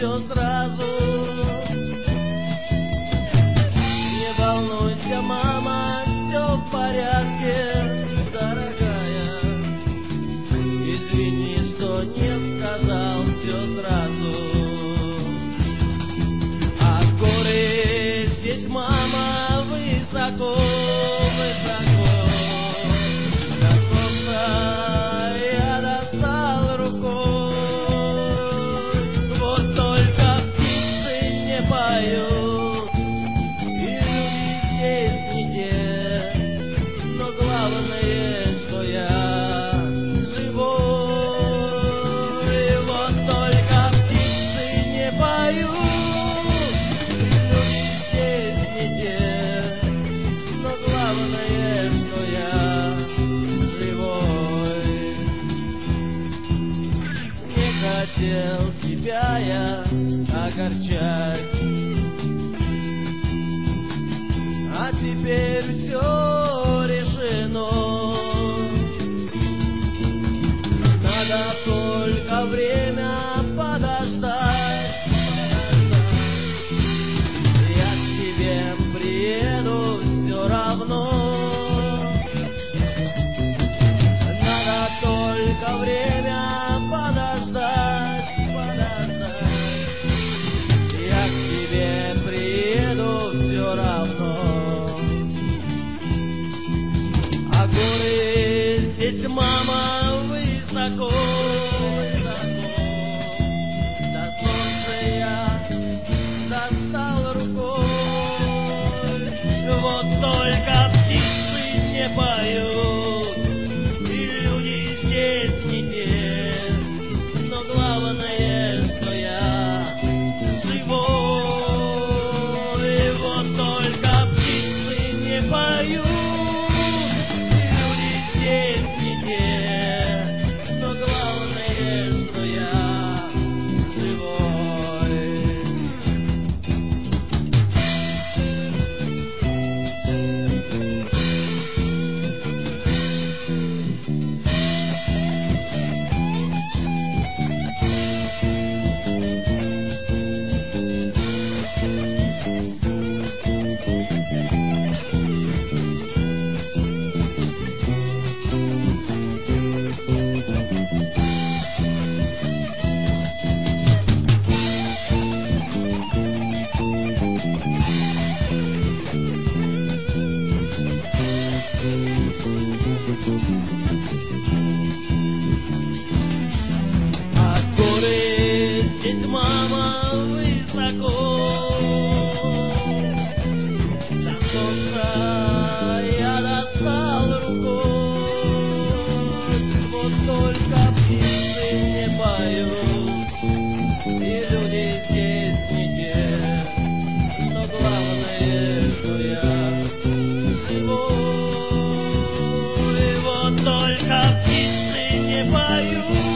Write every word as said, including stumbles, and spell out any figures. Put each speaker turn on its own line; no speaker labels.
все сразу. Не волнуйся, мама, все в порядке, дорогая. Извини, что не сказал все сразу. А горы здесь, мама, высоко, высоко. До солнца я достал рукой. Вот только птицы не поют, и люди здесь не те. Но главное, что я живой. Вот только птицы не поют, хотел тебя я огорчать, а теперь все решено. Надо только время подождать, подождать. Я к тебе приеду все равно. Надо только время подождать, подождать. Я к тебе приеду все равно. А горы здесь, мама, высоко, высоко. До солнца я достал рукой. Вот только птицы не поют, и люди здесь не те. Но главное, что я живой. Вот только птицы не поют, и люди здесь не те. Но главное, что я живой. А горы здесь, мама, высоко. До солнца я достал рукой. Вот только птицы не поют, и люди здесь не те. Но главное, что я живой. Вот только птицы не поют,